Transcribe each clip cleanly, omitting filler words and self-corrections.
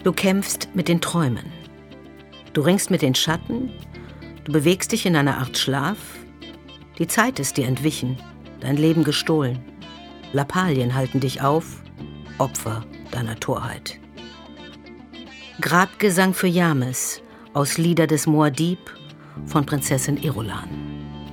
Du kämpfst mit den Träumen. Du ringst mit den Schatten. Du bewegst dich in einer Art Schlaf. Die Zeit ist dir entwichen, dein Leben gestohlen. Lappalien halten dich auf, Opfer deiner Torheit. Grabgesang für James aus Lieder des Muad'Dib von Prinzessin Irulan.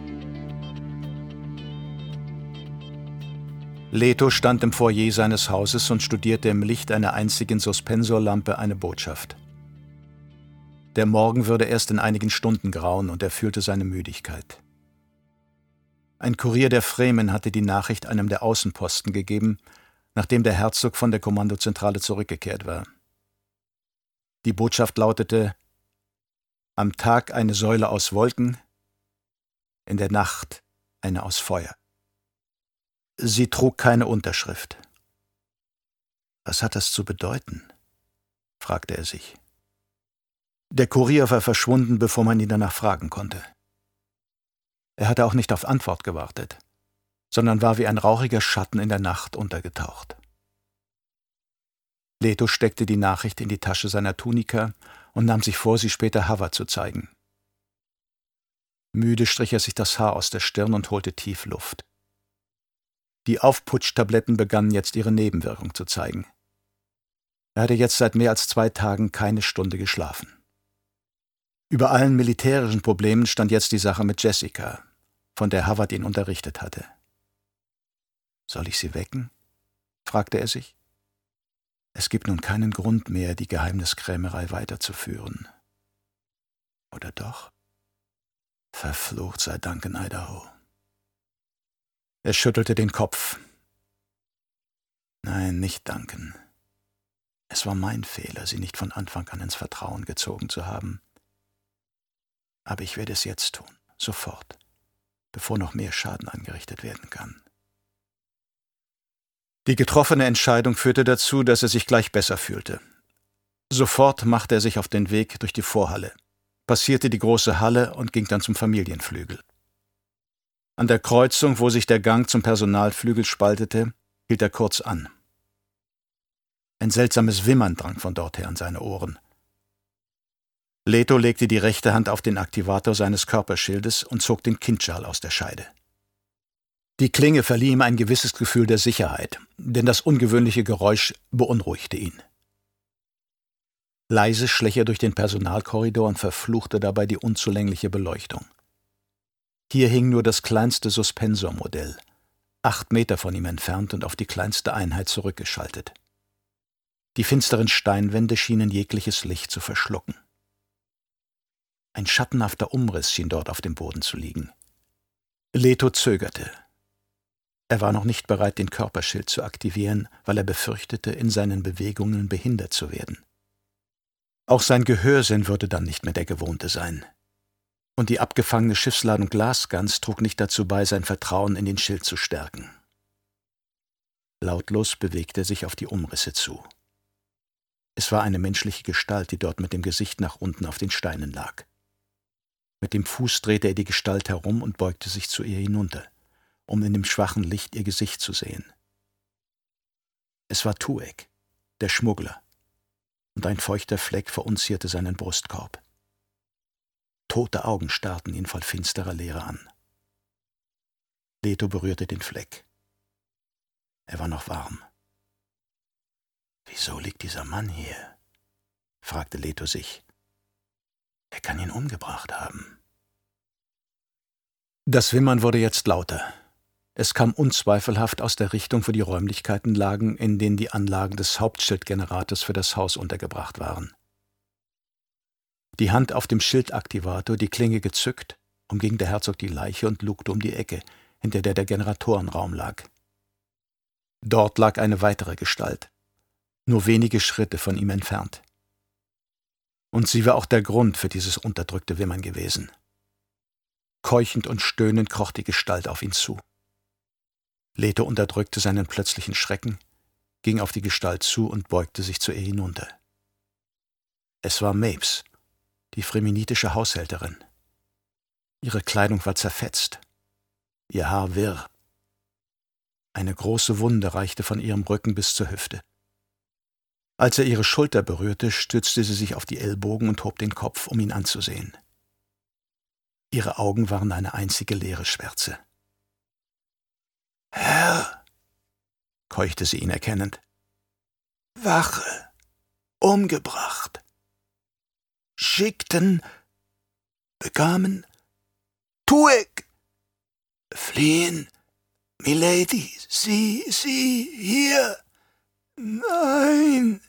Leto stand im Foyer seines Hauses und studierte im Licht einer einzigen Suspensorlampe eine Botschaft. Der Morgen würde erst in einigen Stunden grauen und er fühlte seine Müdigkeit. Ein Kurier der Fremen hatte die Nachricht einem der Außenposten gegeben, nachdem der Herzog von der Kommandozentrale zurückgekehrt war. Die Botschaft lautete: Am Tag eine Säule aus Wolken, in der Nacht eine aus Feuer. Sie trug keine Unterschrift. Was hat das zu bedeuten? Fragte er sich. Der Kurier war verschwunden, bevor man ihn danach fragen konnte. Er hatte auch nicht auf Antwort gewartet, sondern war wie ein rauchiger Schatten in der Nacht untergetaucht. Leto steckte die Nachricht in die Tasche seiner Tunika und nahm sich vor, sie später Hava zu zeigen. Müde strich er sich das Haar aus der Stirn und holte tief Luft. Die Aufputschtabletten begannen jetzt ihre Nebenwirkung zu zeigen. Er hatte jetzt seit mehr als 2 Tagen keine Stunde geschlafen. Über allen militärischen Problemen stand jetzt die Sache mit Jessica, von der Hawat ihn unterrichtet hatte. »Soll ich sie wecken?« fragte er sich. Es gibt nun keinen Grund mehr, die Geheimniskrämerei weiterzuführen. Oder doch? Verflucht sei Dank in Idaho. Er schüttelte den Kopf. Nein, nicht danken. Es war mein Fehler, sie nicht von Anfang an ins Vertrauen gezogen zu haben. Aber ich werde es jetzt tun, sofort, bevor noch mehr Schaden angerichtet werden kann. Die getroffene Entscheidung führte dazu, dass er sich gleich besser fühlte. Sofort machte er sich auf den Weg durch die Vorhalle, passierte die große Halle und ging dann zum Familienflügel. An der Kreuzung, wo sich der Gang zum Personalflügel spaltete, hielt er kurz an. Ein seltsames Wimmern drang von dort her an seine Ohren. Leto legte die rechte Hand auf den Aktivator seines Körperschildes und zog den Kindschal aus der Scheide. Die Klinge verlieh ihm ein gewisses Gefühl der Sicherheit, denn das ungewöhnliche Geräusch beunruhigte ihn. Leise schlich er durch den Personalkorridor und verfluchte dabei die unzulängliche Beleuchtung. Hier hing nur das kleinste Suspensormodell, 8 Meter von ihm entfernt und auf die kleinste Einheit zurückgeschaltet. Die finsteren Steinwände schienen jegliches Licht zu verschlucken. Ein schattenhafter Umriss schien dort auf dem Boden zu liegen. Leto zögerte. Er war noch nicht bereit, den Körperschild zu aktivieren, weil er befürchtete, in seinen Bewegungen behindert zu werden. Auch sein Gehörsinn würde dann nicht mehr der gewohnte sein. Und die abgefangene Schiffsladung Glasgans trug nicht dazu bei, sein Vertrauen in den Schild zu stärken. Lautlos bewegte er sich auf die Umrisse zu. Es war eine menschliche Gestalt, die dort mit dem Gesicht nach unten auf den Steinen lag. Mit dem Fuß drehte er die Gestalt herum und beugte sich zu ihr hinunter, um in dem schwachen Licht ihr Gesicht zu sehen. Es war Tuek, der Schmuggler, und ein feuchter Fleck verunzierte seinen Brustkorb. Tote Augen starrten ihn voll finsterer Leere an. Leto berührte den Fleck. Er war noch warm. »Wieso liegt dieser Mann hier?« fragte Leto sich. »Wer kann ihn umgebracht haben?« Das Wimmern wurde jetzt lauter. Es kam unzweifelhaft aus der Richtung, wo die Räumlichkeiten lagen, in denen die Anlagen des Hauptschildgenerators für das Haus untergebracht waren. Die Hand auf dem Schildaktivator, die Klinge gezückt, umging der Herzog die Leiche und lugte um die Ecke, hinter der Generatorenraum lag. Dort lag eine weitere Gestalt, nur wenige Schritte von ihm entfernt. Und sie war auch der Grund für dieses unterdrückte Wimmern gewesen. Keuchend und stöhnend kroch die Gestalt auf ihn zu. Leto unterdrückte seinen plötzlichen Schrecken, ging auf die Gestalt zu und beugte sich zu ihr hinunter. Es war Mapes, die fremenitische Haushälterin. Ihre Kleidung war zerfetzt, ihr Haar wirr. Eine große Wunde reichte von ihrem Rücken bis zur Hüfte. Als er ihre Schulter berührte, stützte sie sich auf die Ellbogen und hob den Kopf, um ihn anzusehen. Ihre Augen waren eine einzige leere Schwärze. »Herr«, keuchte sie ihn erkennend, »Wache, umgebracht, schickten, bekamen, Tuek, fliehen, Milady, Sie, hier, nein!«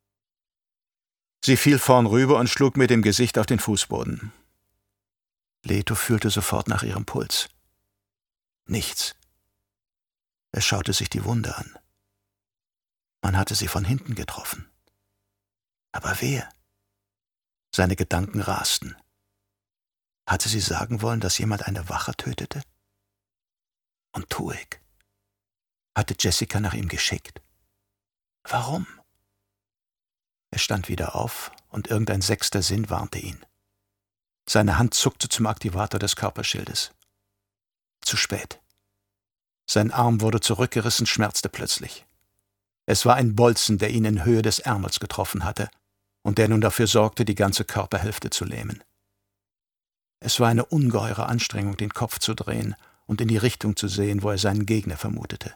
Sie fiel vornrüber und schlug mit dem Gesicht auf den Fußboden. Leto fühlte sofort nach ihrem Puls. Nichts. Er schaute sich die Wunde an. Man hatte sie von hinten getroffen. Aber wer? Seine Gedanken rasten. Hatte sie sagen wollen, dass jemand eine Wache tötete? Und Tuek? Hatte Jessica nach ihm geschickt? Warum? Er stand wieder auf und irgendein sechster Sinn warnte ihn. Seine Hand zuckte zum Aktivator des Körperschildes. Zu spät. Sein Arm wurde zurückgerissen, schmerzte plötzlich. Es war ein Bolzen, der ihn in Höhe des Ärmels getroffen hatte und der nun dafür sorgte, die ganze Körperhälfte zu lähmen. Es war eine ungeheure Anstrengung, den Kopf zu drehen und in die Richtung zu sehen, wo er seinen Gegner vermutete.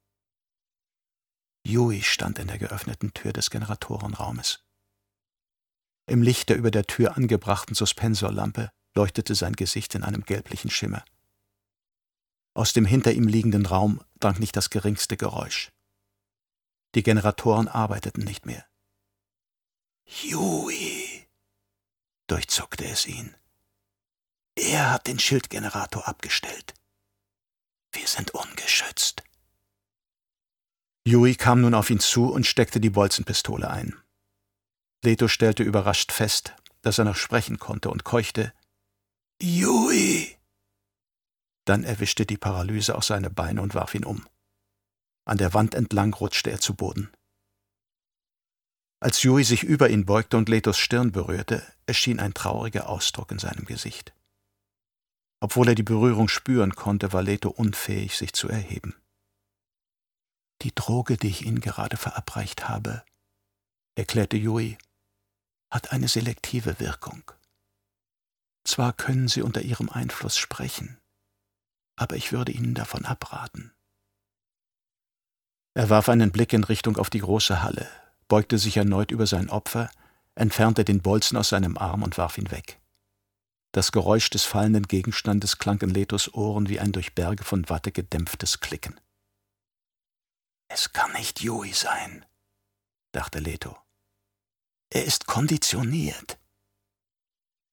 Yui stand in der geöffneten Tür des Generatorenraumes. Im Licht der über der Tür angebrachten Suspensorlampe leuchtete sein Gesicht in einem gelblichen Schimmer. Aus dem hinter ihm liegenden Raum drang nicht das geringste Geräusch. Die Generatoren arbeiteten nicht mehr. »Yui«, durchzuckte es ihn. »Er hat den Schildgenerator abgestellt. Wir sind ungeschützt.« Yui kam nun auf ihn zu und steckte die Bolzenpistole ein. Leto stellte überrascht fest, dass er noch sprechen konnte und keuchte, »Yui!« Dann erwischte die Paralyse auch seine Beine und warf ihn um. An der Wand entlang rutschte er zu Boden. Als Yui sich über ihn beugte und Letos Stirn berührte, erschien ein trauriger Ausdruck in seinem Gesicht. Obwohl er die Berührung spüren konnte, war Leto unfähig, sich zu erheben. »Die Droge, die ich Ihnen gerade verabreicht habe«, erklärte Yui, »hat eine selektive Wirkung. Zwar können Sie unter ihrem Einfluss sprechen, aber ich würde Ihnen davon abraten.« Er warf einen Blick in Richtung auf die große Halle, beugte sich erneut über sein Opfer, entfernte den Bolzen aus seinem Arm und warf ihn weg. Das Geräusch des fallenden Gegenstandes klang in Letos Ohren wie ein durch Berge von Watte gedämpftes Klicken. »Es kann nicht Yui sein«, dachte Leto. »Er ist konditioniert.